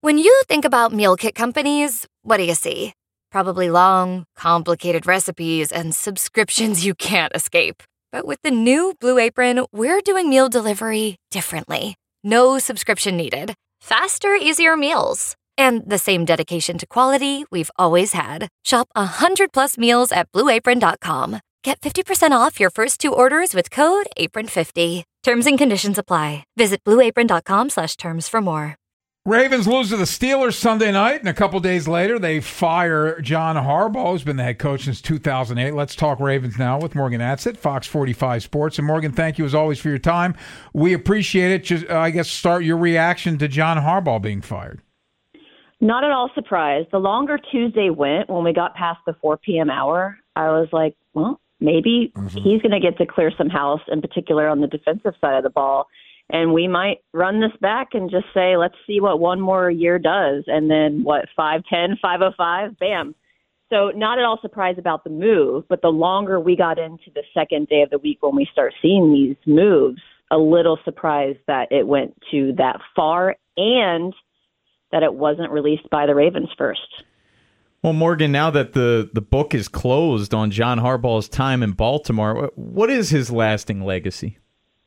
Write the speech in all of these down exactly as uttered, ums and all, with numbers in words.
When you think about meal kit companies, what do you see? Probably long, complicated recipes and subscriptions you can't escape. But with the new Blue Apron, we're doing meal delivery differently. No subscription needed. Faster, easier meals. And the same dedication to quality we've always had. Shop one hundred plus meals at blue apron dot com. Get fifty percent off your first two orders with code apron fifty. Terms and conditions apply. Visit blue apron dot com slash terms for more. Ravens lose to the Steelers Sunday night, and a couple days later, they fire John Harbaugh, who's been the head coach since two thousand eight. Let's talk Ravens now with Morgan Atzett, Fox forty-five Sports. And Morgan, thank you as always for your time. We appreciate it. Just, uh, I guess, start your reaction to John Harbaugh being fired. Not at all surprised. The longer Tuesday went, when we got past the four p.m. hour, I was like, well, maybe mm-hmm. he's going to get to clear some house, in particular on the defensive side of the ball. And we might run this back and just say, let's see what one more year does. And then, what, five ten, five oh five, bam. So not at all surprised about the move, but the longer we got into the second day of the week when we start seeing these moves, a little surprised that it went to that far and that it wasn't released by the Ravens first. Well, Morgan, now that the, the book is closed on John Harbaugh's time in Baltimore, what is his lasting legacy?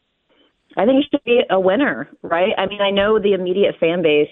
I think he should be a winner, right? I mean, I know the immediate fan base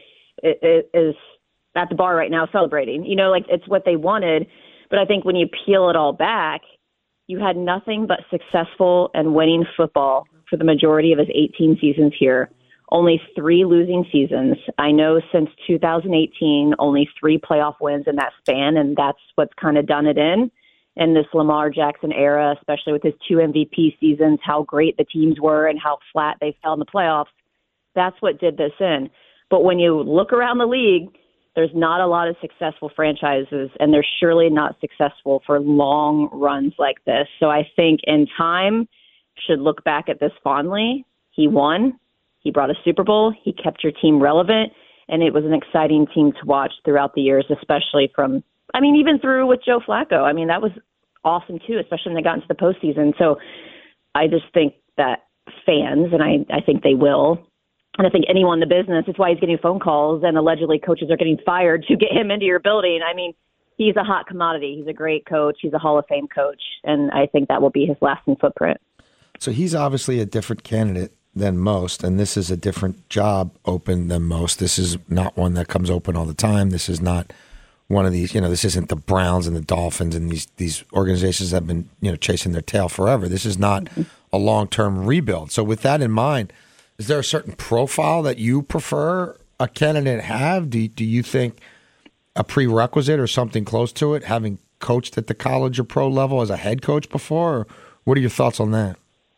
is at the bar right now celebrating. You know, like it's what they wanted. But I think when you peel it all back, you had nothing but successful and winning football for the majority of his eighteen seasons here. Only three losing seasons. I know since two thousand eighteen, only three playoff wins in that span, and that's what's kind of done it in. In this Lamar Jackson era, especially with his two M V P seasons, how great the teams were and how flat they fell in the playoffs. That's what did this in. But when you look around the league, there's not a lot of successful franchises, and they're surely not successful for long runs like this. So I think in time, should look back at this fondly. He won. He brought a Super Bowl. He kept your team relevant, and it was an exciting team to watch throughout the years, especially from, I mean, even through with Joe Flacco. I mean, that was awesome, too, especially when they got into the postseason. So I just think that fans, and I, I think they will, and I think anyone in the business, it's why he's getting phone calls, and allegedly coaches are getting fired to get him into your building. I mean, he's a hot commodity. He's a great coach. He's a Hall of Fame coach, and I think that will be his lasting footprint. So he's obviously a different candidate than most, and this is a different job open than most. This is not one that comes open all the time. This is not one of these, you know, this isn't the Browns and the Dolphins and these these organizations that have been, you know, chasing their tail forever. This is not mm-hmm. a long-term rebuild. So with that in mind, is there a certain profile that you prefer a candidate have? Do, do you think a prerequisite or something close to it, having coached at the college or pro level as a head coach before? Or what are your thoughts on that?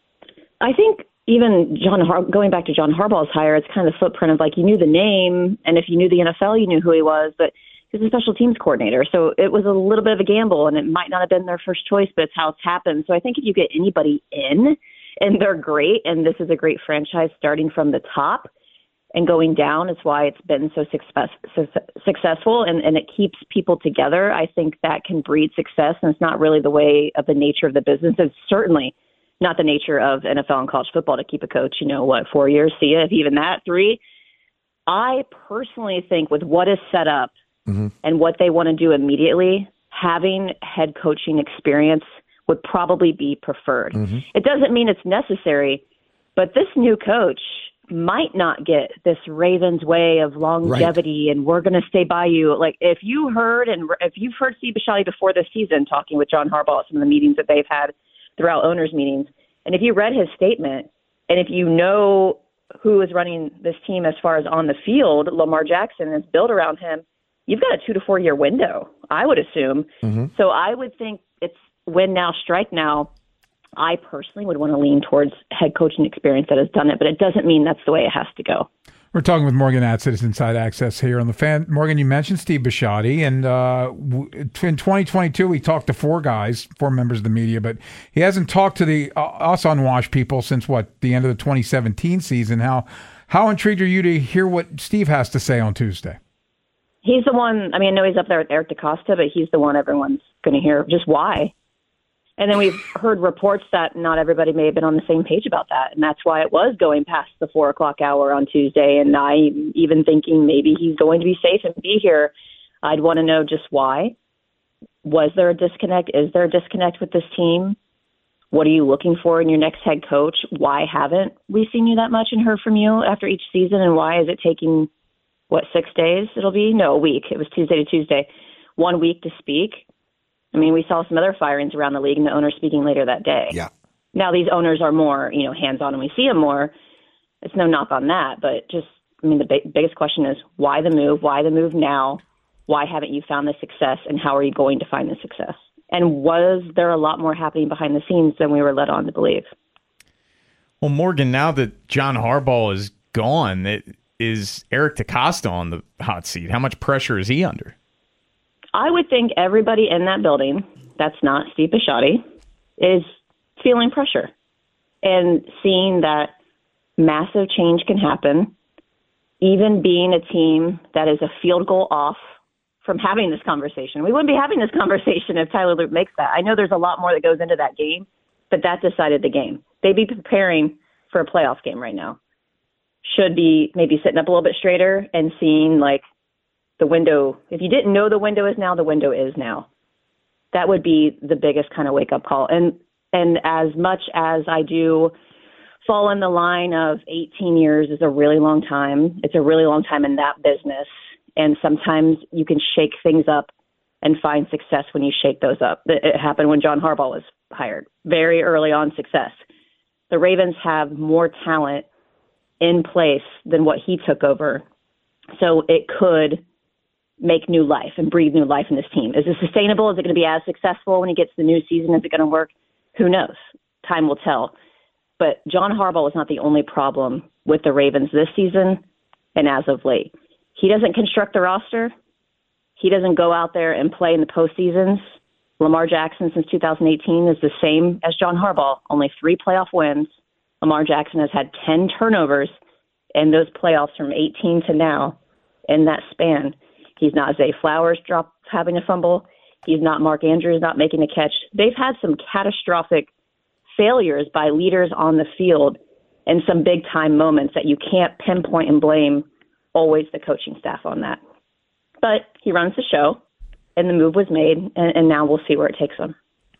I think even John Har- going back to John Harbaugh's hire, it's kind of the footprint of like you knew the name, and if you knew the N F L, you knew who he was, but he was a special teams coordinator. So it was a little bit of a gamble, and it might not have been their first choice, but it's how it's happened. So I think if you get anybody in and they're great, and this is a great franchise starting from the top and going down, is why it's been so success, so successful, and, and it keeps people together. I think that can breed success, and it's not really the way of the nature of the business. It's certainly not the nature of N F L and college football to keep a coach, you know, what, four years, see ya, if even that, three. I personally think with what is set up mm-hmm. and what they want to do immediately, having head coaching experience would probably be preferred. Mm-hmm. It doesn't mean it's necessary, but this new coach might not get this Ravens way of longevity right. and we're going to stay by you. Like if you heard, and if you've heard Steve Bisciotti before this season talking with John Harbaugh at some of the meetings that they've had throughout owners' meetings, and if you read his statement, and if you know who is running this team as far as on the field, Lamar Jackson is built around him, you've got a two to four year window, I would assume. Mm-hmm. So I would think it's win now, strike now. I personally would want to lean towards head coaching experience that has done it, but it doesn't mean that's the way it has to go. We're talking with Morgan Atzett, Inside Access here on the Fan. Morgan, you mentioned Steve Bisciotti, and uh, in twenty twenty-two, he talked to four guys, four members of the media, but he hasn't talked to the uh, us unwashed people since, what, the end of the twenty seventeen season. How how intrigued are you to hear what Steve has to say on Tuesday? He's the one, I mean, I know he's up there with Eric DaCosta, but he's the one everyone's going to hear. Just why? And then we've heard reports that not everybody may have been on the same page about that. And that's why it was going past the four o'clock hour on Tuesday. And I even thinking maybe he's going to be safe and be here. I'd want to know just why. Was there a disconnect? Is there a disconnect with this team? What are you looking for in your next head coach? Why haven't we seen you that much and heard from you after each season? And why is it taking, what, six days it'll be? No, a week. It was Tuesday to Tuesday. One week to speak. I mean, we saw some other firings around the league and the owner speaking later that day. Yeah. Now these owners are more, you know, hands-on and we see them more. It's no knock on that, but just, I mean, the ba- biggest question is why the move? Why the move now? Why haven't you found the success, and how are you going to find the success? And was there a lot more happening behind the scenes than we were led on to believe? Well, Morgan, now that John Harbaugh is gone, it, is Eric DeCosta on the hot seat? How much pressure is he under? I would think everybody in that building, that's not Steve Bisciotti, is feeling pressure and seeing that massive change can happen, even being a team that is a field goal off from having this conversation. We wouldn't be having this conversation if Tyler Loop makes that. I know there's a lot more that goes into that game, but that decided the game. They'd be preparing for a playoff game right now. Should be maybe sitting up a little bit straighter and seeing, like, the window. If you didn't know the window is now, the window is now. That would be the biggest kind of wake-up call. And and as much as I do fall in the line of eighteen years is a really long time, it's a really long time in that business. And sometimes you can shake things up and find success when you shake those up. It happened when John Harbaugh was hired. Very early on success. The Ravens have more talent in place than what he took over. So it could make new life and breathe new life in this team. Is it sustainable? Is it going to be as successful when he gets the new season? Is it going to work? Who knows? Time will tell. But John Harbaugh was not the only problem with the Ravens this season and as of late. He doesn't construct the roster. He doesn't go out there and play in the postseasons. Lamar Jackson since two thousand eighteen is the same as John Harbaugh, only three playoff wins. Lamar Jackson has had ten turnovers in those playoffs from eighteen to now in that span. He's not Zay Flowers drop having a fumble. He's not Mark Andrews not making a catch. They've had some catastrophic failures by leaders on the field and some big-time moments that you can't pinpoint and blame always the coaching staff on that. But he runs the show, and the move was made, and, and now we'll see where it takes him.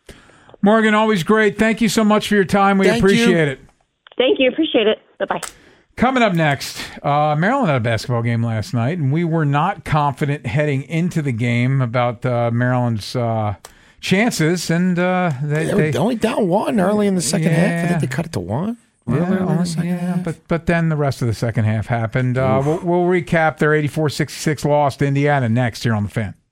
Morgan, always great. Thank you so much for your time. We Thank appreciate you. it. Thank you. Appreciate it. Bye-bye. Coming up next, uh, Maryland had a basketball game last night, and we were not confident heading into the game about uh, Maryland's uh, chances. And uh, they, They were they only down one early in the second half. I Yeah. think they cut it to one. Yeah, earlier in the only- second yeah, half. but but then the rest of the second half happened. Uh, we'll, we'll recap their eighty-four sixty-six loss to Indiana next here on The Fan.